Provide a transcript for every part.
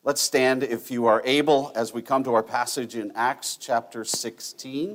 Let's stand, if you are able, as we come to our passage in Acts chapter 16.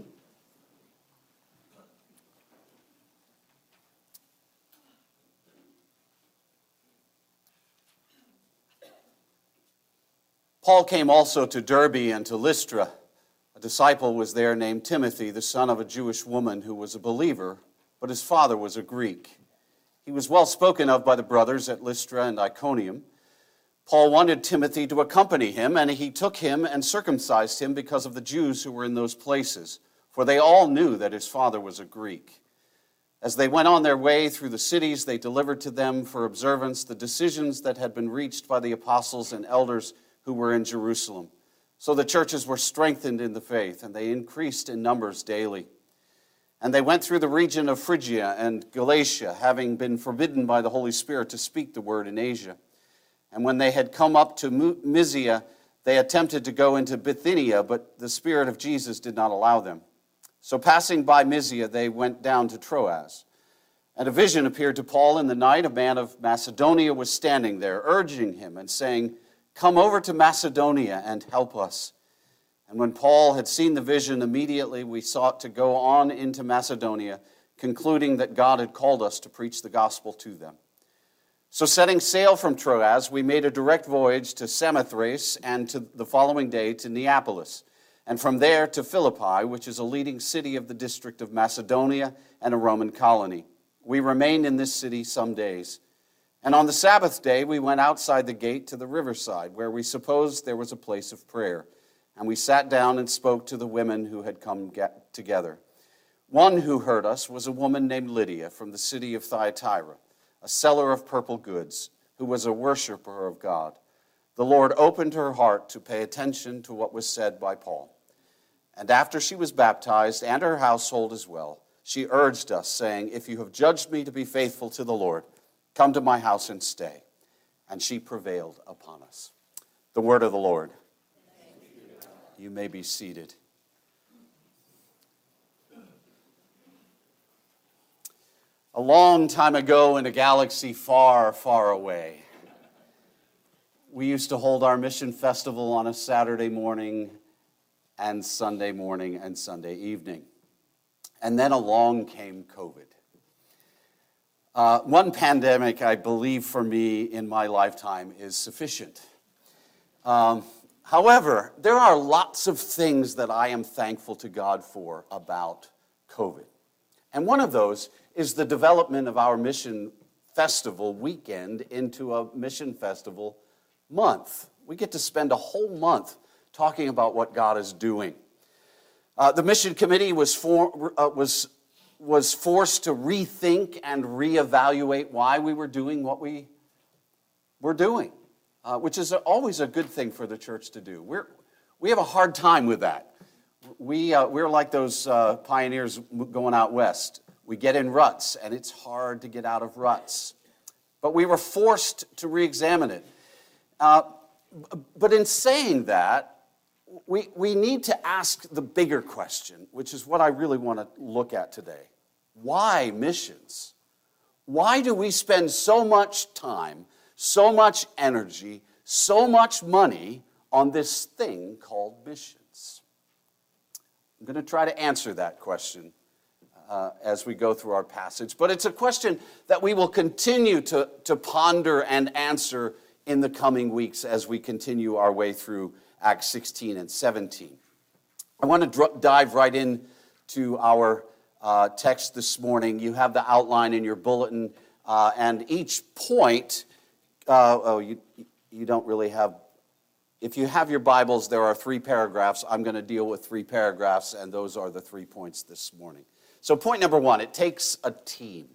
Paul came also to Derbe and to Lystra. A disciple was there named Timothy, the son of a Jewish woman who was a believer, but his father was a Greek. He was well spoken of by the brothers at Lystra and Iconium. Paul wanted Timothy to accompany him, and he took him and circumcised him because of the Jews who were in those places, for they all knew that his father was a Greek. As they went on their way through the cities, they delivered to them for observance the decisions that had been reached by the apostles and elders who were in Jerusalem. So the churches were strengthened in the faith, and they increased in numbers daily. And they went through the region of Phrygia and Galatia, having been forbidden by the Holy Spirit to speak the word in Asia. And when they had come up to Mysia, they attempted to go into Bithynia, but the Spirit of Jesus did not allow them. So passing by Mysia, they went down to Troas. And a vision appeared to Paul in the night. A man of Macedonia was standing there, urging him and saying, "Come over to Macedonia and help us." And when Paul had seen the vision, immediately we sought to go on into Macedonia, concluding that God had called us to preach the gospel to them. So setting sail from Troas, we made a direct voyage to Samothrace, and to the following day to Neapolis, and from there to Philippi, which is a leading city of the district of Macedonia and a Roman colony. We remained in this city some days. And on the Sabbath day, we went outside the gate to the riverside, where we supposed there was a place of prayer. And we sat down and spoke to the women who had come together. One who heard us was a woman named Lydia from the city of Thyatira, a seller of purple goods, who was a worshiper of God. The Lord opened her heart to pay attention to what was said by Paul. And after she was baptized, and her household as well, she urged us, saying, "If you have judged me to be faithful to the Lord, come to my house and stay." And she prevailed upon us. The word of the Lord. You may be seated. A long time ago in a galaxy far, far away, we used to hold our mission festival on a Saturday morning and Sunday morning and Sunday evening. And then along came COVID. One pandemic, I believe, for me in my lifetime is sufficient. However, there are lots of things that I am thankful to God for about COVID. And one of those is the development of our mission festival weekend into a mission festival month. We get to spend a whole month talking about what God is doing. The mission committee was forced to rethink and reevaluate why we were doing what we were doing, which is always a good thing for the church to do. We have a hard time with that. We're like those pioneers going out west. We get in ruts, and it's hard to get out of ruts. But we were forced to re-examine it. But in saying that, we need to ask the bigger question, which is what I really want to look at today. Why missions? Why do we spend so much time, so much energy, so much money on this thing called missions? I'm going to try to answer that question as we go through our passage. But it's a question that we will continue to ponder and answer in the coming weeks as we continue our way through Acts 16 and 17. I want to dive right into our text this morning. You have the outline in your bulletin, and each point, you don't really have, if you have your Bibles, there are 3 paragraphs. I'm going to deal with 3 paragraphs, and those are the 3 points this morning. So point number 1, it takes a team.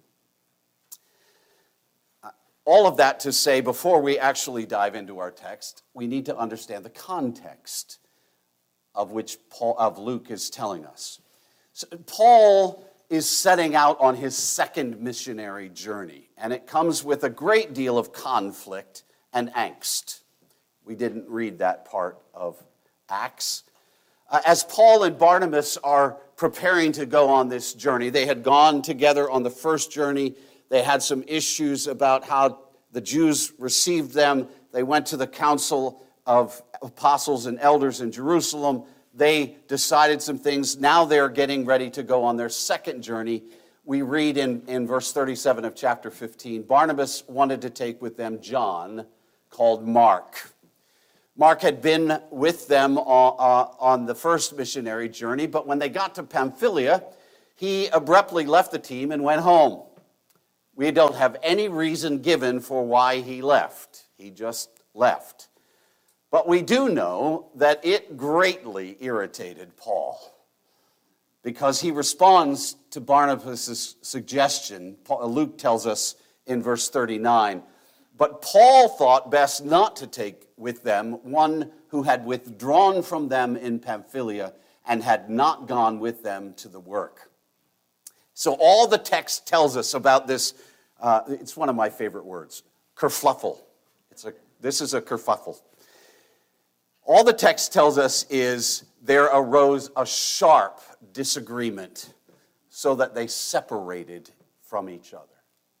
All of that to say, before we actually dive into our text, we need to understand the context of which Luke is telling us. So Paul is setting out on his second missionary journey, and it comes with a great deal of conflict and angst. We didn't read that part of Acts. As Paul and Barnabas are preparing to go on this journey, they had gone together on the first journey. They had some issues about how the Jews received them. They went to the council of apostles and elders in Jerusalem. They decided some things. Now they're getting ready to go on their second journey. We read in verse 37 of chapter 15, Barnabas wanted to take with them John, called Mark. Mark had been with them on the first missionary journey, but when they got to Pamphylia, he abruptly left the team and went home. We don't have any reason given for why he left. He just left. But we do know that it greatly irritated Paul, because he responds to Barnabas' suggestion. Luke tells us in verse 39, but Paul thought best not to take with them one who had withdrawn from them in Pamphylia and had not gone with them to the work. So all the text tells us about this, it's one of my favorite words, kerfuffle. This is a kerfuffle. All the text tells us is there arose a sharp disagreement so that they separated from each other.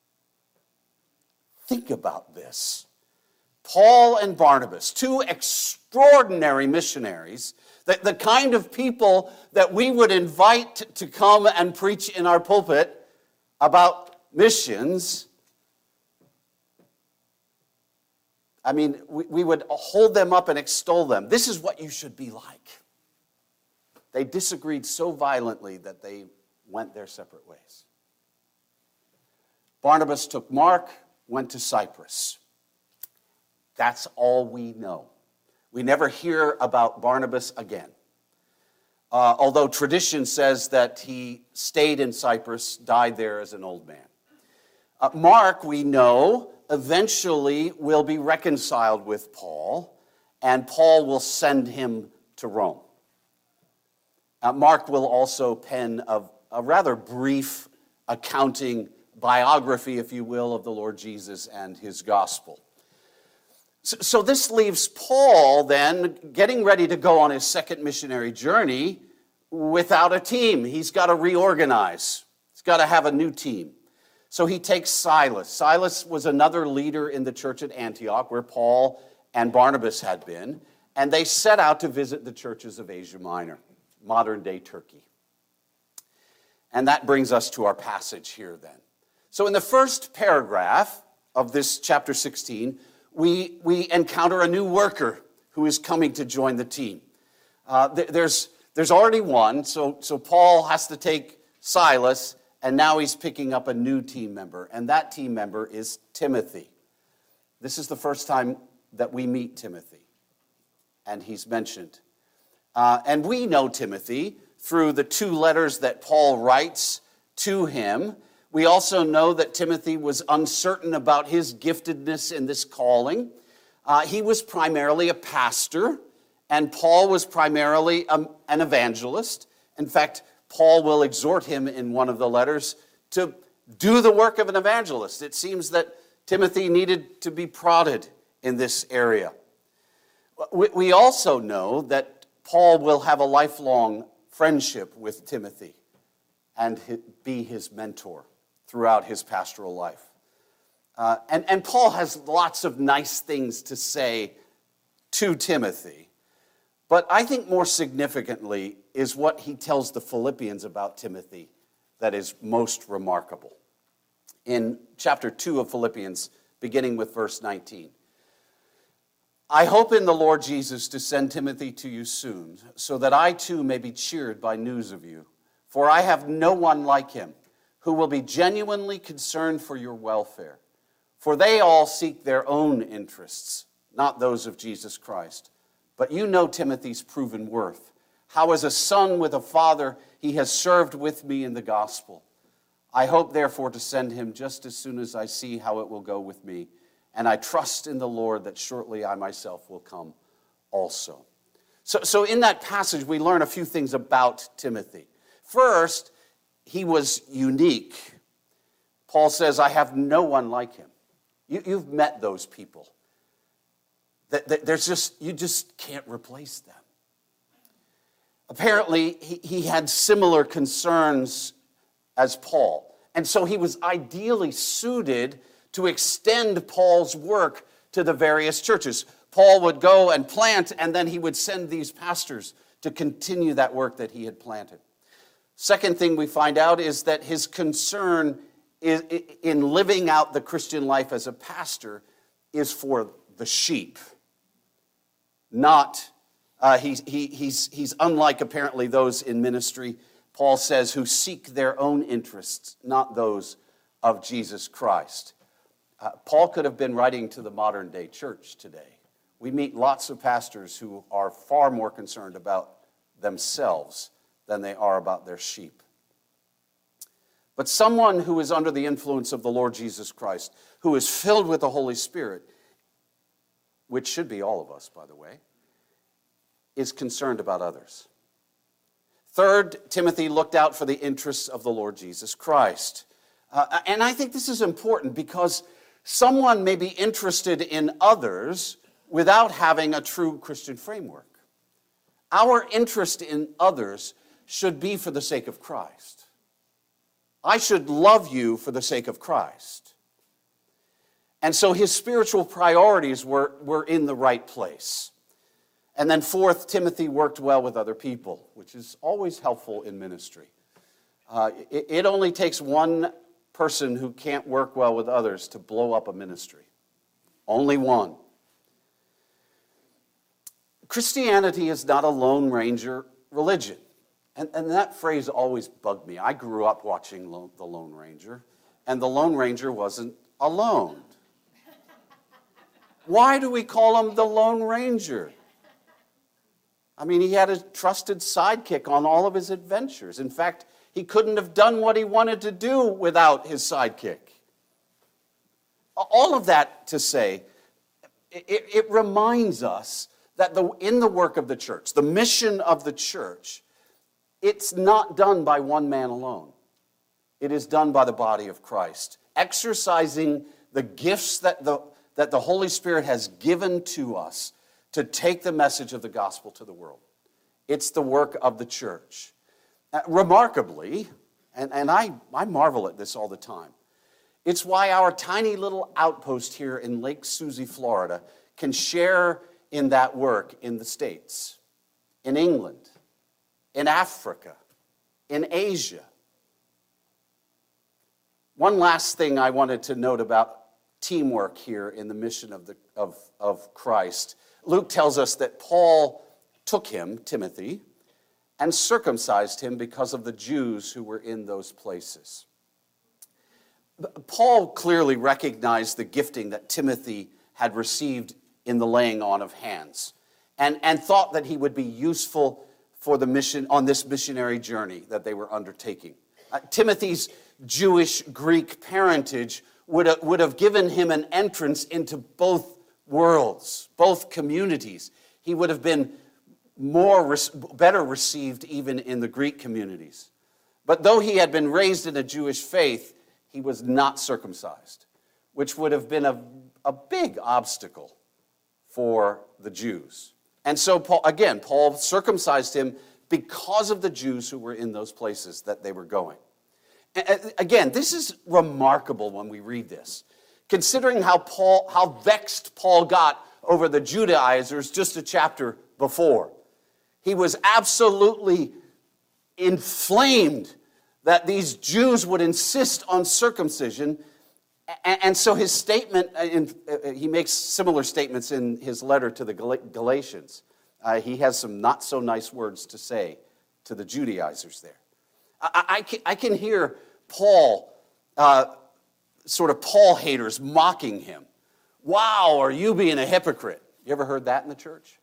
Think about this. Paul and Barnabas, two extraordinary missionaries, the kind of people that we would invite to come and preach in our pulpit about missions. I mean, we would hold them up and extol them. This is what you should be like. They disagreed so violently that they went their separate ways. Barnabas took Mark, went to Cyprus. That's all we know. We never hear about Barnabas again. Although tradition says that he stayed in Cyprus, died there as an old man. Mark, we know, eventually will be reconciled with Paul, and Paul will send him to Rome. Mark will also pen a rather brief accounting biography, if you will, of the Lord Jesus and his gospel. So this leaves Paul then getting ready to go on his second missionary journey without a team. He's got to reorganize. He's got to have a new team. So he takes Silas. Silas was another leader in the church at Antioch where Paul and Barnabas had been, and they set out to visit the churches of Asia Minor, modern-day Turkey. And that brings us to our passage here then. So in the first paragraph of this chapter 16, we encounter a new worker who is coming to join the team. There's already one, so Paul has to take Silas, and now he's picking up a new team member, and that team member is Timothy. This is the first time that we meet Timothy, and he's mentioned. And we know Timothy through the two letters that Paul writes to him. We also know that Timothy was uncertain about his giftedness in this calling. He was primarily a pastor, and Paul was primarily an evangelist. In fact, Paul will exhort him in one of the letters to do the work of an evangelist. It seems that Timothy needed to be prodded in this area. We also know that Paul will have a lifelong friendship with Timothy and be his mentor throughout his pastoral life. And Paul has lots of nice things to say to Timothy. But I think more significantly is what he tells the Philippians about Timothy that is most remarkable. In chapter 2 of Philippians, beginning with verse 19. I hope in the Lord Jesus to send Timothy to you soon, so that I too may be cheered by news of you. For I have no one like him, who will be genuinely concerned for your welfare. For they all seek their own interests, not those of Jesus Christ. But you know Timothy's proven worth, how as a son with a father he has served with me in the gospel. I hope therefore to send him just as soon as I see how it will go with me, and I trust in the Lord that shortly I myself will come also. So in that passage we learn a few things about Timothy. First, he was unique. Paul says, I have no one like him. You've met those people. You just can't replace them. Apparently, he had similar concerns as Paul. And so he was ideally suited to extend Paul's work to the various churches. Paul would go and plant, and then he would send these pastors to continue that work that he had planted. Second thing we find out is that his concern in living out the Christian life as a pastor is for the sheep. Not, he's unlike apparently those in ministry, Paul says, who seek their own interests, not those of Jesus Christ. Paul could have been writing to the modern day church today. We meet lots of pastors who are far more concerned about themselves than they are about their sheep. But someone who is under the influence of the Lord Jesus Christ, who is filled with the Holy Spirit, which should be all of us, by the way, is concerned about others. Third, Timothy looked out for the interests of the Lord Jesus Christ. And I think this is important because someone may be interested in others without having a true Christian framework. Our interest in others should be for the sake of Christ. I should love you for the sake of Christ. And so his spiritual priorities were in the right place. And then fourth, Timothy worked well with other people, which is always helpful in ministry. It only takes one person who can't work well with others to blow up a ministry. Only one. Christianity is not a Lone Ranger religion. And that phrase always bugged me. I grew up watching The Lone Ranger, and the Lone Ranger wasn't alone. Why do we call him the Lone Ranger? I mean, he had a trusted sidekick on all of his adventures. In fact, he couldn't have done what he wanted to do without his sidekick. All of that to say, it reminds us that in the work of the church, the mission of the church, it's not done by one man alone. It is done by the body of Christ, exercising the gifts that the Holy Spirit has given to us to take the message of the gospel to the world. It's the work of the church. Remarkably, and I marvel at this all the time, it's why our tiny little outpost here in Lake Susie, Florida, can share in that work in the States, in England, in Africa, in Asia. One last thing I wanted to note about teamwork here in the mission of Christ. Luke tells us that Paul took him, Timothy, and circumcised him because of the Jews who were in those places. Paul clearly recognized the gifting that Timothy had received in the laying on of hands, and thought that he would be useful for the mission on this missionary journey that they were undertaking. Timothy's Jewish-Greek parentage would have given him an entrance into both worlds, both communities. He would have been better received even in the Greek communities. But though he had been raised in a Jewish faith, he was not circumcised, which would have been a big obstacle for the Jews. And so, Paul circumcised him because of the Jews who were in those places that they were going. Again, this is remarkable when we read this, considering how vexed Paul got over the Judaizers just a chapter before. He was absolutely inflamed that these Jews would insist on circumcision. And so his statement, he makes similar statements in his letter to the Galatians. He has some not so nice words to say to the Judaizers there. I can hear Paul, sort of Paul haters mocking him. Wow, are you being a hypocrite? You ever heard that in the church?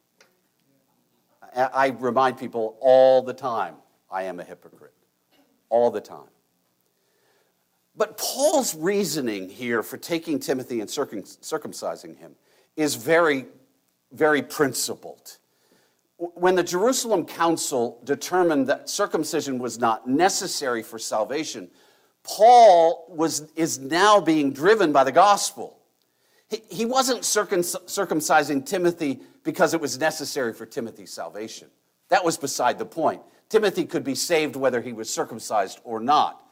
I remind people all the time, I am a hypocrite. All the time. But Paul's reasoning here for taking Timothy and circumcising him is very, very principled. When the Jerusalem Council determined that circumcision was not necessary for salvation, Paul is now being driven by the gospel. He wasn't circumcising Timothy because it was necessary for Timothy's salvation. That was beside the point. Timothy could be saved whether he was circumcised or not.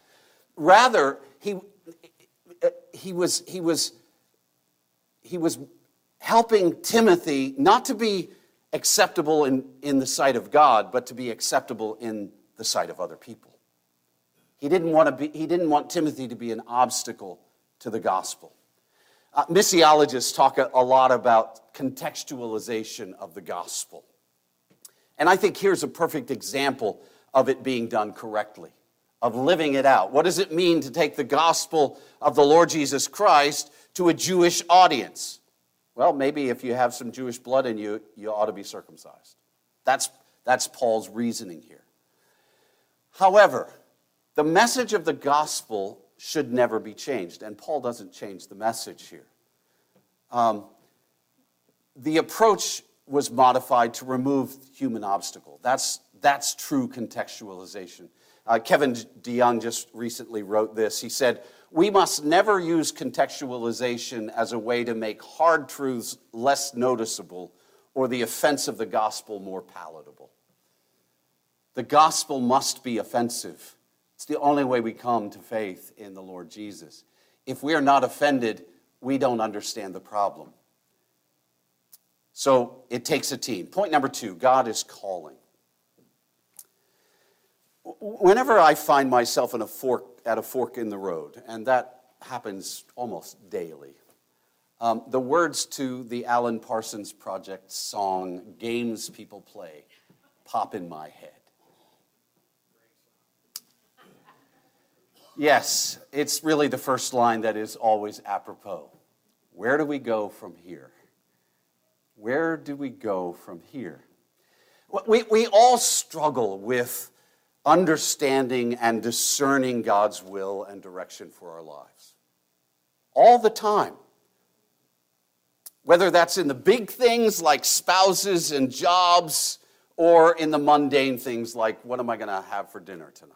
Rather, he was helping Timothy not to be acceptable in the sight of God, but to be acceptable in the sight of other people. He didn't want Timothy to be an obstacle to the gospel. Missiologists talk a lot about contextualization of the gospel. And I think here's a perfect example of it being done correctly, of living it out. What does it mean to take the gospel of the Lord Jesus Christ to a Jewish audience? Well, maybe if you have some Jewish blood in you, you ought to be circumcised. That's Paul's reasoning here. However, the message of the gospel should never be changed, and Paul doesn't change the message here. The approach was modified to remove human obstacle. That's true contextualization. Kevin DeYoung just recently wrote this. He said, "We must never use contextualization as a way to make hard truths less noticeable or the offense of the gospel more palatable." The gospel must be offensive. It's the only way we come to faith in the Lord Jesus. If we are not offended, we don't understand the problem. So it takes a team. Point number 2, God is calling. Whenever I find myself at a fork in the road, and that happens almost daily, the words to the Alan Parsons Project song, "Games People Play," pop in my head. Yes, it's really the first line that is always apropos. Where do we go from here? Where do we go from here? We all struggle with understanding and discerning God's will and direction for our lives. All the time. Whether that's in the big things like spouses and jobs, or in the mundane things like, what am I going to have for dinner tonight?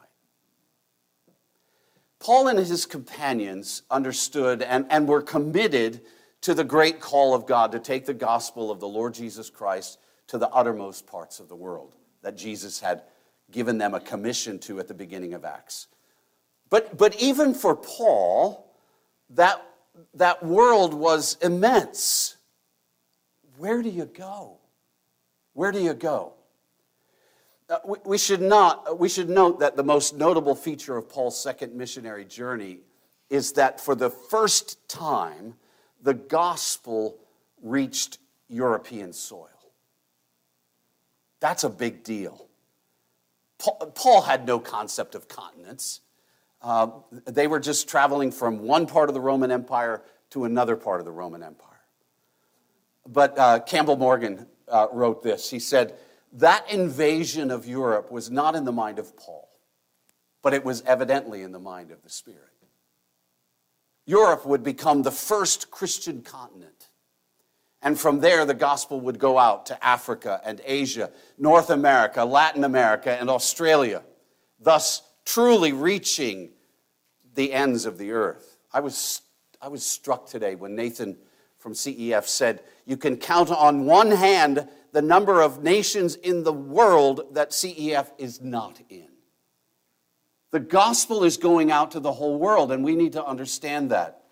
Paul and his companions understood and were committed to the great call of God to take the gospel of the Lord Jesus Christ to the uttermost parts of the world that Jesus had given them a commission to at the beginning of Acts. But even for Paul, that world was immense. Where do you go? Where do you go? We should note that the most notable feature of Paul's second missionary journey is that for the first time, the gospel reached European soil. That's a big deal. Paul had no concept of continents. They were just traveling from one part of the Roman Empire to another part of the Roman Empire. But Campbell Morgan wrote this. He said, that invasion of Europe was not in the mind of Paul, but it was evidently in the mind of the Spirit. Europe would become the first Christian continent. And from there, the gospel would go out to Africa and Asia, North America, Latin America, and Australia, thus truly reaching the ends of the earth. I was struck today when Nathan from CEF said, you can count on one hand the number of nations in the world that CEF is not in. The gospel is going out to the whole world, and we need to understand that.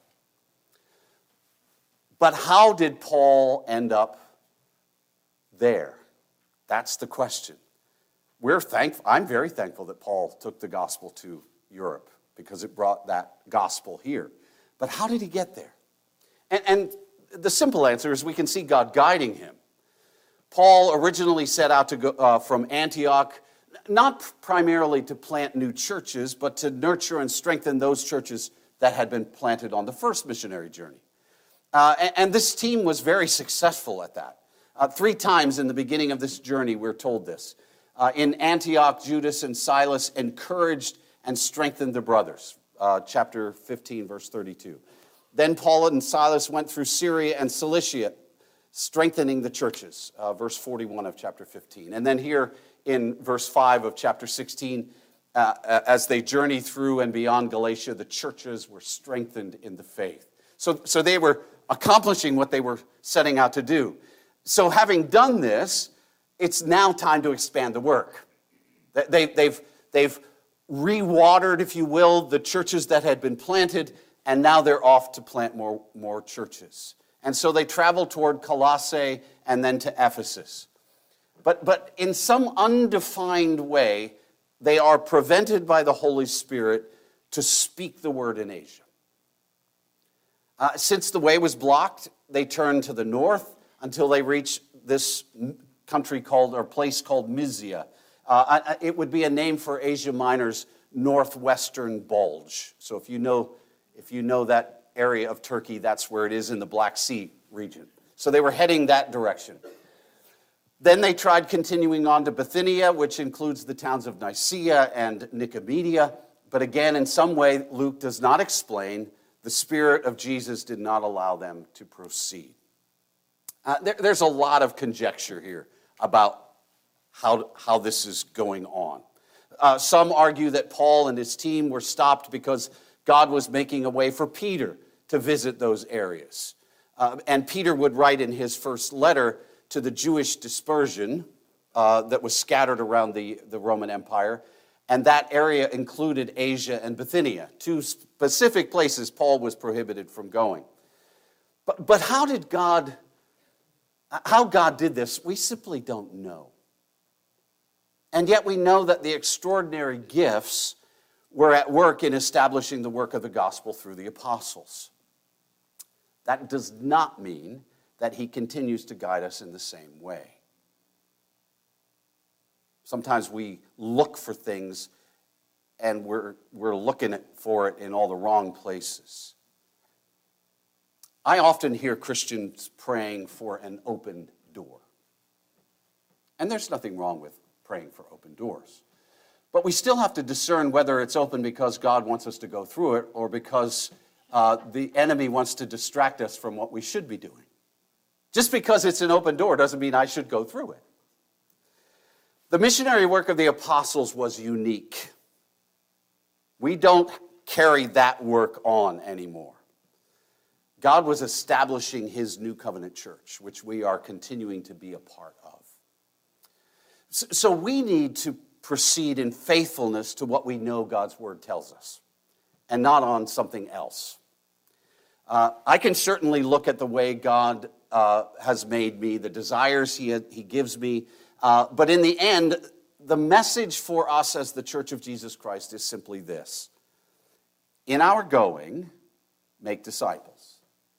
But how did Paul end up there? That's the question. I'm very thankful that Paul took the gospel to Europe because it brought that gospel here. But how did he get there? And the simple answer is we can see God guiding him. Paul originally set out to go from Antioch, not primarily to plant new churches, but to nurture and strengthen those churches that had been planted on the first missionary journey. And this team was very successful at that. 3 times in the beginning of this journey, we're told this. In Antioch, Judas and Silas encouraged and strengthened the brothers. Chapter 15, verse 32. Then Paul and Silas went through Syria and Cilicia, strengthening the churches. Verse 41 of chapter 15. And then here in verse 5 of chapter 16, as they journeyed through and beyond Galatia, the churches were strengthened in the faith. So they were accomplishing what they were setting out to do. So having done this, it's now time to expand the work. They've re-watered, if you will, the churches that had been planted, and now they're off to plant more churches. And so they traveled toward Colossae and then to Ephesus. But in some undefined way, they are prevented by the Holy Spirit to speak the word in Asia. Since the way was blocked, they turned to the north until they reached this country called, or place called Mysia. It would be a name for Asia Minor's northwestern bulge. So if you know that area of Turkey, that's where it is in the Black Sea region. So they were heading that direction. Then they tried continuing on to Bithynia, which includes the towns of Nicaea and Nicomedia. But again, in some way, Luke does not explain. The Spirit of Jesus did not allow them to proceed. There's a lot of conjecture here about how this is going on. Some argue that Paul and his team were stopped because God was making a way for Peter to visit those areas. And Peter would write in his first letter to the Jewish dispersion that was scattered around the Roman Empire. And that area included Asia and Bithynia, two specific places Paul was prohibited from going. But how God did this, we simply don't know. And yet we know that the extraordinary gifts were at work in establishing the work of the gospel through the apostles. That does not mean that he continues to guide us in the same way. Sometimes we look for things and we're looking for it in all the wrong places. I often hear Christians praying for an open door. And there's nothing wrong with praying for open doors. But we still have to discern whether it's open because God wants us to go through it or because the enemy wants to distract us from what we should be doing. Just because it's an open door doesn't mean I should go through it. The missionary work of the apostles was unique. We don't carry that work on anymore. God was establishing his new covenant church, which we are continuing to be a part of. So we need to proceed in faithfulness to what we know God's word tells us, and not on something else. I can certainly look at the way God has made me, the desires he gives me, but in the end, the message for us as the Church of Jesus Christ is simply this: in our going, make disciples.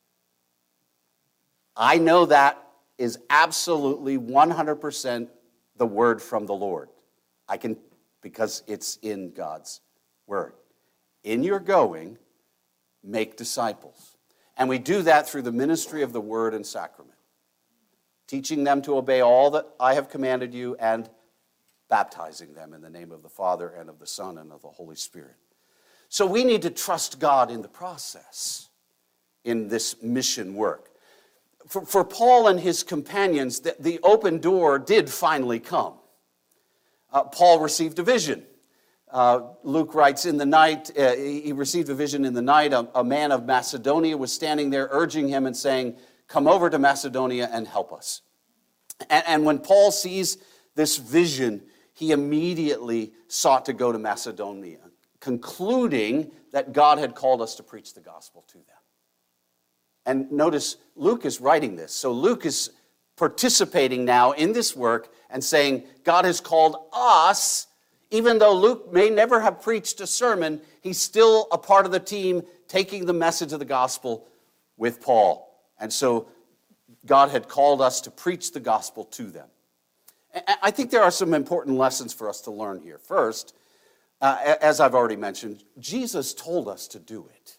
I know that is absolutely 100% the word from the Lord. Because it's in God's word. In your going, make disciples. And we do that through the ministry of the word and sacrament, teaching them to obey all that I have commanded you and baptizing them in the name of the Father and of the Son and of the Holy Spirit. So we need to trust God in the process, in this mission work. For Paul and his companions, the open door did finally come. Paul received a vision. Luke writes, in the night, he received a vision in the night. A man of Macedonia was standing there urging him and saying, come over to Macedonia and help us. And when Paul sees this vision, he immediately sought to go to Macedonia, concluding that God had called us to preach the gospel to them. And notice, Luke is writing this. So Luke is participating now in this work and saying, God has called us. Even though Luke may never have preached a sermon, he's still a part of the team taking the message of the gospel with Paul. And so God had called us to preach the gospel to them. I think there are some important lessons for us to learn here. First, as I've already mentioned, Jesus told us to do it.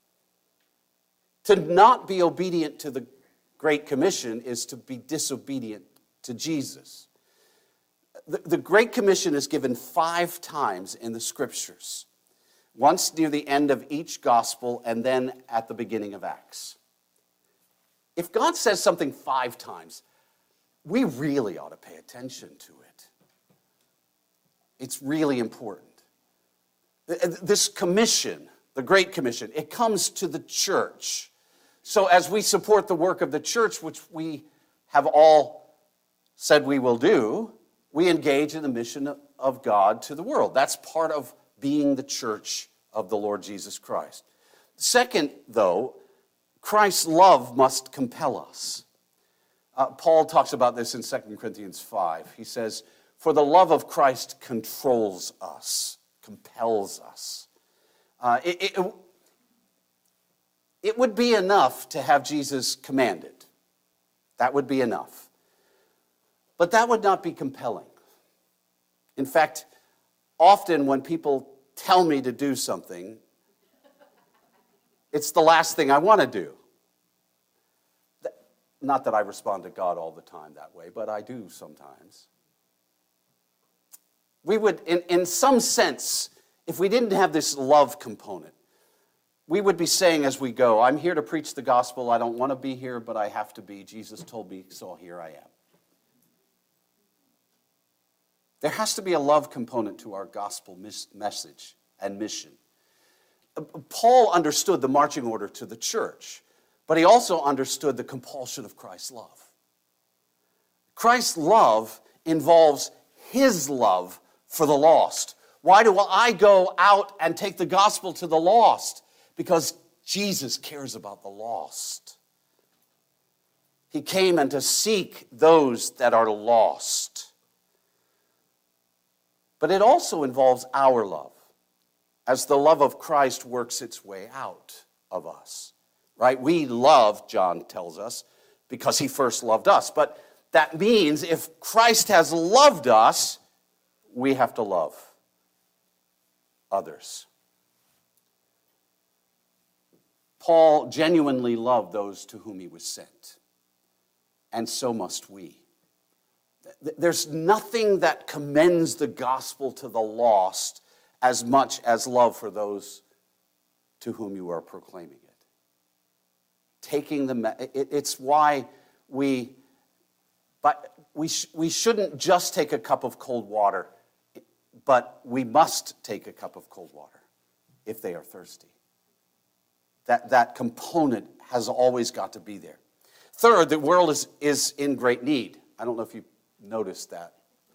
To not be obedient to the Great Commission is to be disobedient to Jesus. The Great Commission is given 5 times in the Scriptures. Once near the end of each gospel and then at the beginning of Acts. If God says something 5 times, we really ought to pay attention to it. It's really important. This commission, the Great Commission, it comes to the church. So as we support the work of the church, which we have all said we will do, we engage in the mission of God to the world. That's part of being the church of the Lord Jesus Christ. Second, though, Christ's love must compel us. Paul talks about this in 2 Corinthians 5. He says, "For the love of Christ controls us, compels us." It would be enough to have Jesus command it. That would be enough. But that would not be compelling. In fact, often when people tell me to do something, it's the last thing I want to do. Not that I respond to God all the time that way, but I do sometimes. We would, in some sense, if we didn't have this love component, we would be saying as we go, I'm here to preach the gospel. I don't want to be here, but I have to be. Jesus told me, so here I am. There has to be a love component to our gospel message and mission. Paul understood the marching order to the church, but he also understood the compulsion of Christ's love. Christ's love involves his love for the lost. Why do I go out and take the gospel to the lost? Because Jesus cares about the lost. He came and to seek those that are lost. But it also involves our love, as the love of Christ works its way out of us. Right? We love, John tells us, because he first loved us. But that means if Christ has loved us, we have to love others. Paul genuinely loved those to whom he was sent, and so must we. There's nothing that commends the gospel to the lost as much as love for those to whom you are proclaiming it. It's why we shouldn't just take a cup of cold water, but we must take a cup of cold water if they are thirsty. That component has always got to be there. Third, the world is in great need. I don't know if you noticed that.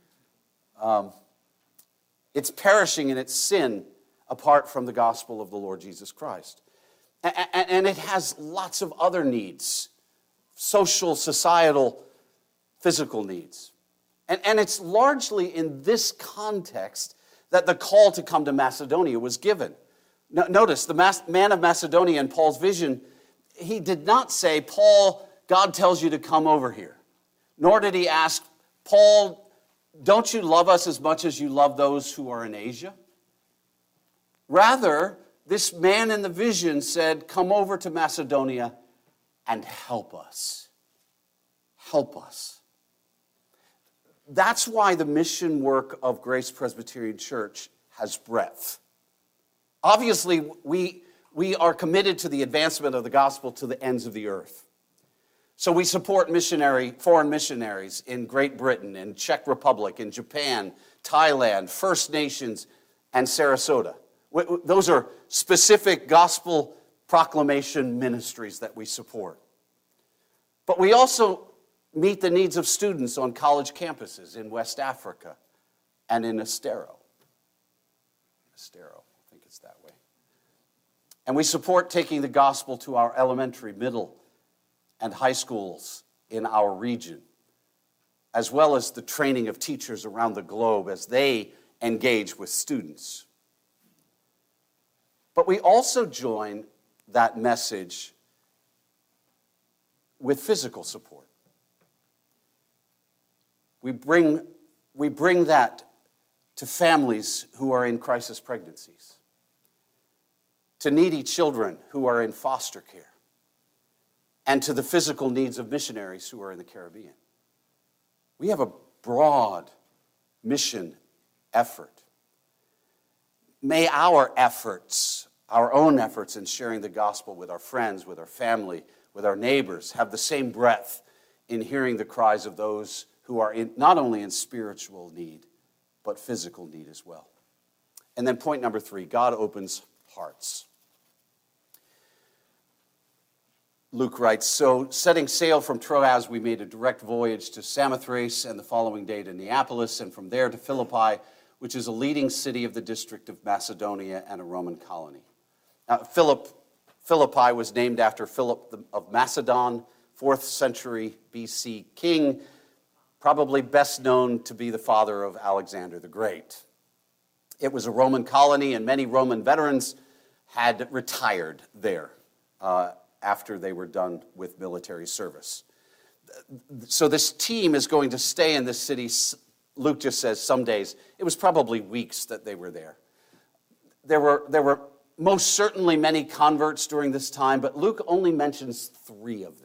It's perishing in its sin apart from the gospel of the Lord Jesus Christ. And it has lots of other needs, social, societal, physical needs. And it's largely in this context that the call to come to Macedonia was given. Notice, the man of Macedonia in Paul's vision, he did not say, Paul, God tells you to come over here. Nor did he ask, Paul, don't you love us as much as you love those who are in Asia? Rather, this man in the vision said, come over to Macedonia and help us. Help us. That's why the mission work of Grace Presbyterian Church has breadth. Obviously, we are committed to the advancement of the gospel to the ends of the earth. So we support foreign missionaries in Great Britain, in Czech Republic, in Japan, Thailand, First Nations, and Sarasota. Those are specific gospel proclamation ministries that we support. But we also meet the needs of students on college campuses in West Africa and in Estero. I think it's that way. And we support taking the gospel to our elementary, middle, and high schools in our region, as well as the training of teachers around the globe as they engage with students. But we also join that message with physical support. We bring that to families who are in crisis pregnancies, to needy children who are in foster care, and to the physical needs of missionaries who are in the Caribbean. We have a broad mission effort. May our efforts, our own efforts in sharing the gospel with our friends, with our family, with our neighbors, have the same breadth in hearing the cries of those who are not only in spiritual need, but physical need as well. And then point number 3, God opens hearts. Luke writes, so setting sail from Troas, we made a direct voyage to Samothrace and the following day to Neapolis, and from there to Philippi, which is a leading city of the district of Macedonia and a Roman colony. Now, Philip Philippi was named after Philip of Macedon, 4th century BC king, probably best known to be the father of Alexander the Great. It was a Roman colony, and many Roman veterans had retired there after they were done with military service. So this team is going to stay in this city. Luke just says some days. It was probably weeks that they were there. There were most certainly many converts during this time, but Luke only mentions 3 of them.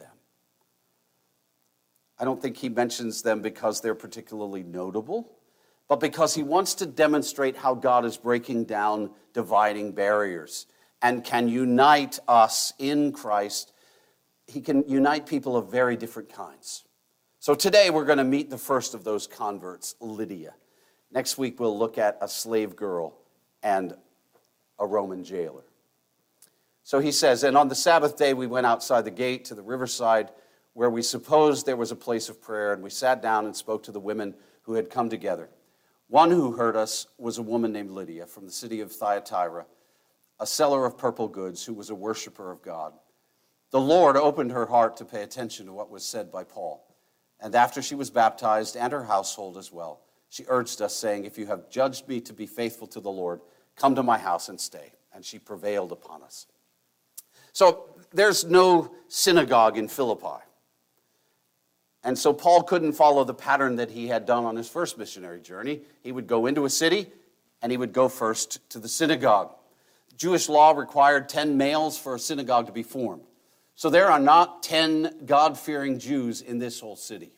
I don't think he mentions them because they're particularly notable, but because he wants to demonstrate how God is breaking down dividing barriers and can unite us in Christ. He can unite people of very different kinds. So today we're going to meet the first of those converts, Lydia. Next week we'll look at a slave girl and a Roman jailer. So he says, and on the Sabbath day we went outside the gate to the riverside where we supposed there was a place of prayer, and we sat down and spoke to the women who had come together. One who heard us was a woman named Lydia from the city of Thyatira, a seller of purple goods who was a worshiper of God. The Lord opened her heart to pay attention to what was said by Paul. And after she was baptized, and her household as well, she urged us, saying, if you have judged me to be faithful to the Lord, come to my house and stay. And she prevailed upon us. So there's no synagogue in Philippi. And so Paul couldn't follow the pattern that he had done on his first missionary journey. He would go into a city, and he would go first to the synagogue. Jewish law required 10 males for a synagogue to be formed. So there are not 10 God-fearing Jews in this whole city.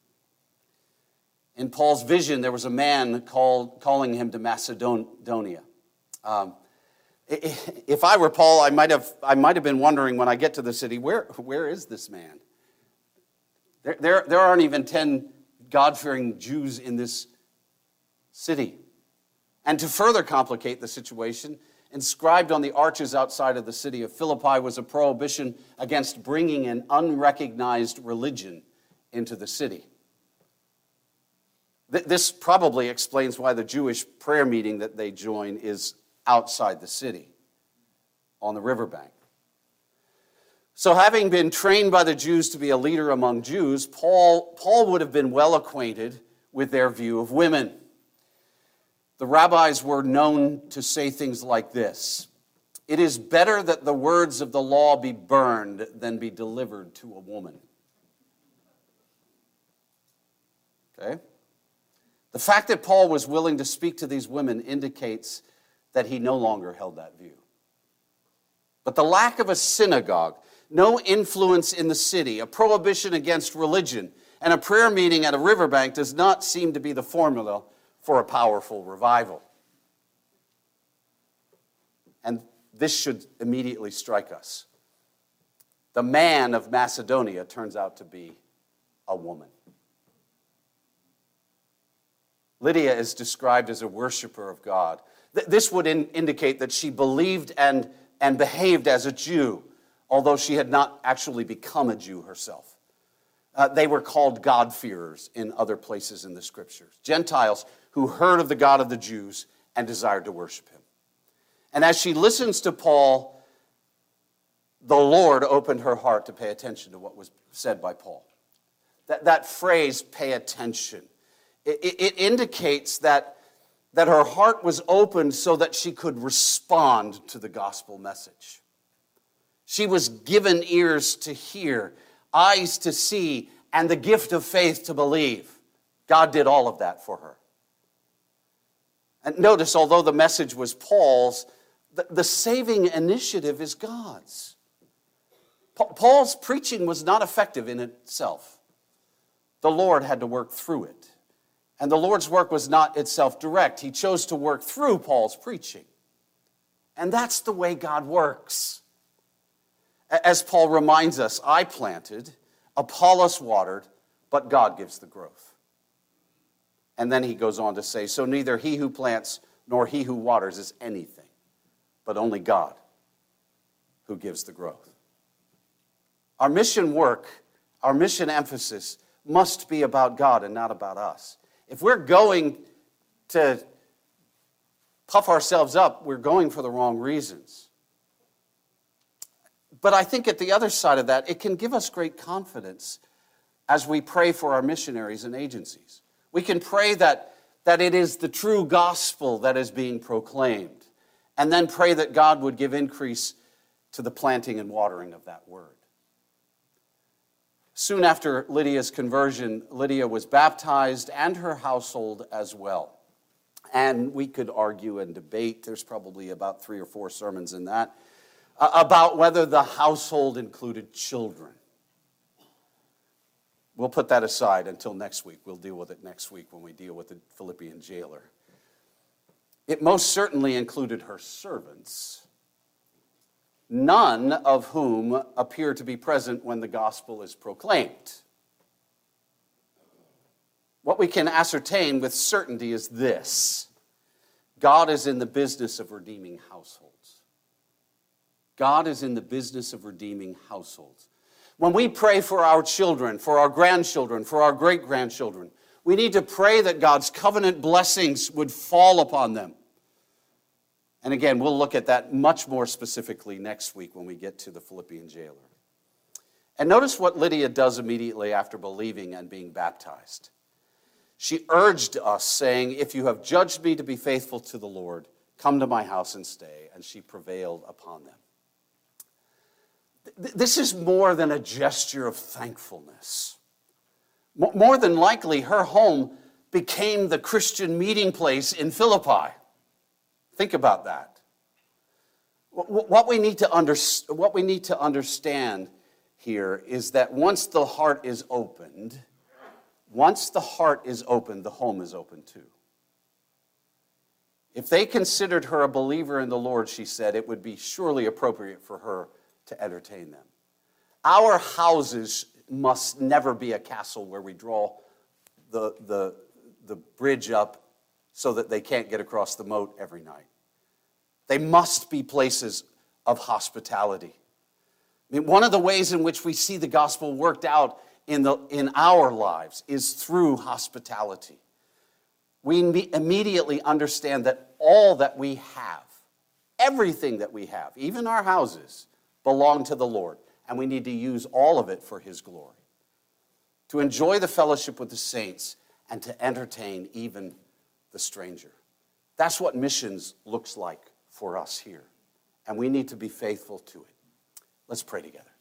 In Paul's vision, there was a man calling him to Macedonia. If I were Paul, I might have been wondering when I get to the city, where is this man? There aren't even 10 God-fearing Jews in this city. And to further complicate the situation, inscribed on the arches outside of the city of Philippi was a prohibition against bringing an unrecognized religion into the city. This probably explains why the Jewish prayer meeting that they join is outside the city, on the riverbank. So having been trained by the Jews to be a leader among Jews, Paul would have been well acquainted with their view of women. The rabbis were known to say things like this: it is better that the words of the law be burned than be delivered to a woman. Okay? The fact that Paul was willing to speak to these women indicates that he no longer held that view. But the lack of a synagogue, no influence in the city, a prohibition against religion, and a prayer meeting at a riverbank does not seem to be the formula for a powerful revival. And this should immediately strike us. The man of Macedonia turns out to be a woman. Lydia is described as a worshiper of God. This would indicate that she believed and behaved as a Jew, although she had not actually become a Jew herself. They were called God-fearers in other places in the Scriptures. Gentiles who heard of the God of the Jews and desired to worship him. And as she listens to Paul, the Lord opened her heart to pay attention to what was said by Paul. That phrase, pay attention, it indicates that her heart was opened so that she could respond to the gospel message. She was given ears to hear, eyes to see, and the gift of faith to believe. God did all of that for her. And notice, although the message was Paul's, the saving initiative is God's. Paul's preaching was not effective in itself. The Lord had to work through it. And the Lord's work was not itself direct. He chose to work through Paul's preaching. And that's the way God works. As Paul reminds us, I planted, Apollos watered, but God gives the growth. And then he goes on to say, so neither he who plants nor he who waters is anything, but only God who gives the growth. Our mission work, our mission emphasis must be about God and not about us. If we're going to puff ourselves up, we're going for the wrong reasons. But I think at the other side of that, it can give us great confidence as we pray for our missionaries and agencies. We can pray that it is the true gospel that is being proclaimed, and then pray that God would give increase to the planting and watering of that word. Soon after Lydia's conversion, Lydia was baptized and her household as well. And we could argue and debate, there's probably about 3 or 4 sermons in that, about whether the household included children. We'll put that aside until next week. We'll deal with it next week when we deal with the Philippian jailer. It most certainly included her servants, none of whom appear to be present when the gospel is proclaimed. What we can ascertain with certainty is this: God is in the business of redeeming households. God is in the business of redeeming households. When we pray for our children, for our grandchildren, for our great-grandchildren, we need to pray that God's covenant blessings would fall upon them. And again, we'll look at that much more specifically next week when we get to the Philippian jailer. And notice what Lydia does immediately after believing and being baptized. She urged us, saying, "If you have judged me to be faithful to the Lord, come to my house and stay." And she prevailed upon them. This is more than a gesture of thankfulness. More than likely, her home became the Christian meeting place in Philippi. Think about that. What we need to understand here is that once the heart is opened, the home is open too. If they considered her a believer in the Lord, she said, it would be surely appropriate for her to entertain them. Our houses must never be a castle where we draw the bridge up so that they can't get across the moat every night. They must be places of hospitality. I mean, one of the ways in which we see the gospel worked out in our lives is through hospitality. We immediately understand that all that we have, everything that we have, even our houses, belong to the Lord, and we need to use all of it for His glory. To enjoy the fellowship with the saints and to entertain even the stranger. That's what missions looks like for us here, and we need to be faithful to it. Let's pray together.